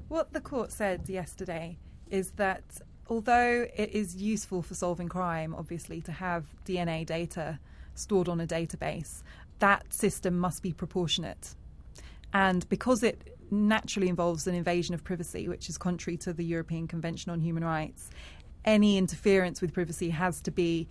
What the court said yesterday is that although it is useful for solving crime, obviously, to have DNA data stored on a database, that system must be proportionate. And because it naturally involves an invasion of privacy, which is contrary to the European Convention on Human Rights, any interference with privacy has to be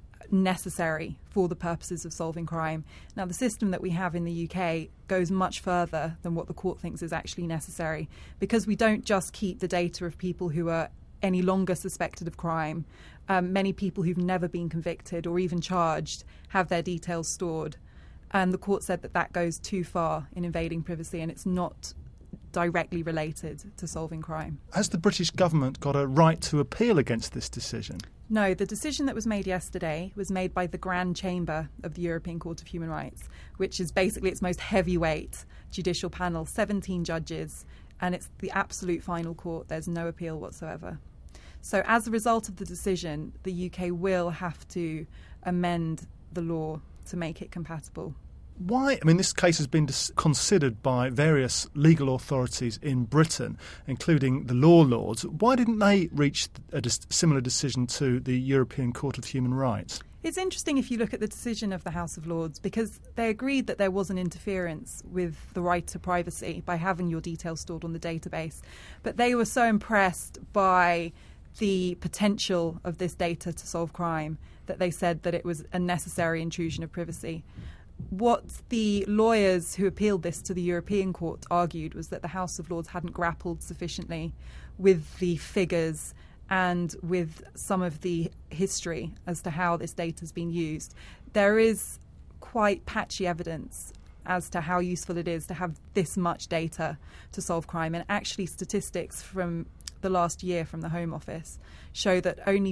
necessary for the purposes of solving crime. Now, the system that we have in the UK goes much further than what the court thinks is actually necessary, because we don't just keep the data of people who are any longer suspected of crime. Many people who've never been convicted or even charged have their details stored. And the court said that that goes too far in invading privacy, and it's not directly related to solving crime. Has the British government got a right to appeal against this decision? No, the decision that was made yesterday was made by the Grand Chamber of the European Court of Human Rights, which is basically its most heavyweight judicial panel, 17 judges, and it's the absolute final court. There's no appeal whatsoever. So as a result of the decision, the UK will have to amend the law to make it compatible. Why? I mean, this case has been considered by various legal authorities in Britain, including the Law Lords. Why didn't they reach a similar decision to the European Court of Human Rights? It's interesting if you look at the decision of the House of Lords, because they agreed that there was an interference with the right to privacy by having your details stored on the database. But they were so impressed by the potential of this data to solve crime that they said that it was a necessary intrusion of privacy. What the lawyers who appealed this to the European Court argued was that the House of Lords hadn't grappled sufficiently with the figures and with some of the history as to how this data has been used. There is quite patchy evidence as to how useful it is to have this much data to solve crime. And actually, statistics from the last year from the Home Office show that only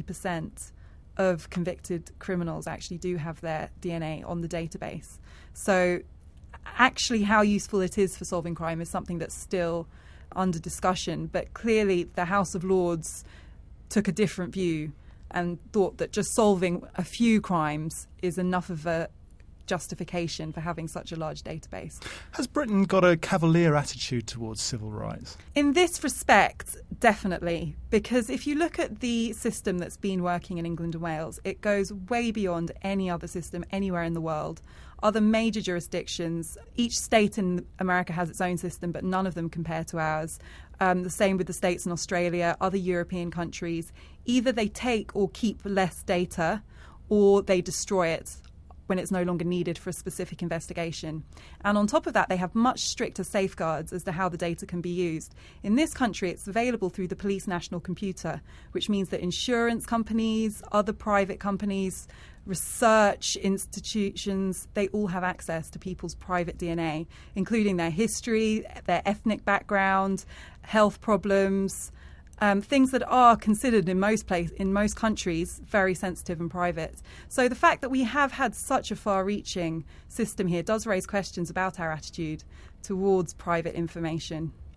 40% of convicted criminals actually do have their DNA on the database. So actually how useful it is for solving crime is something that's still under discussion. But clearly the House of Lords took a different view and thought that just solving a few crimes is enough of a justification for having such a large database. Has Britain got a cavalier attitude towards civil rights? In this respect, definitely, because if you look at the system that's been working in England and Wales, it goes way beyond any other system anywhere in the world. Other major jurisdictions, each state in America has its own system, but none of them compare to ours. The same with the states in Australia, other European countries. Either they take or keep less data, or they destroy it when it's no longer needed for a specific investigation. And on top of that, they have much stricter safeguards as to how the data can be used. In this country, it's available through the Police National Computer, which means that insurance companies, other private companies, research institutions, they all have access to people's private DNA, including their history, their ethnic background, health problems, things that are considered in most countries very sensitive and private. So the fact that we have had such a far-reaching system here does raise questions about our attitude towards private information.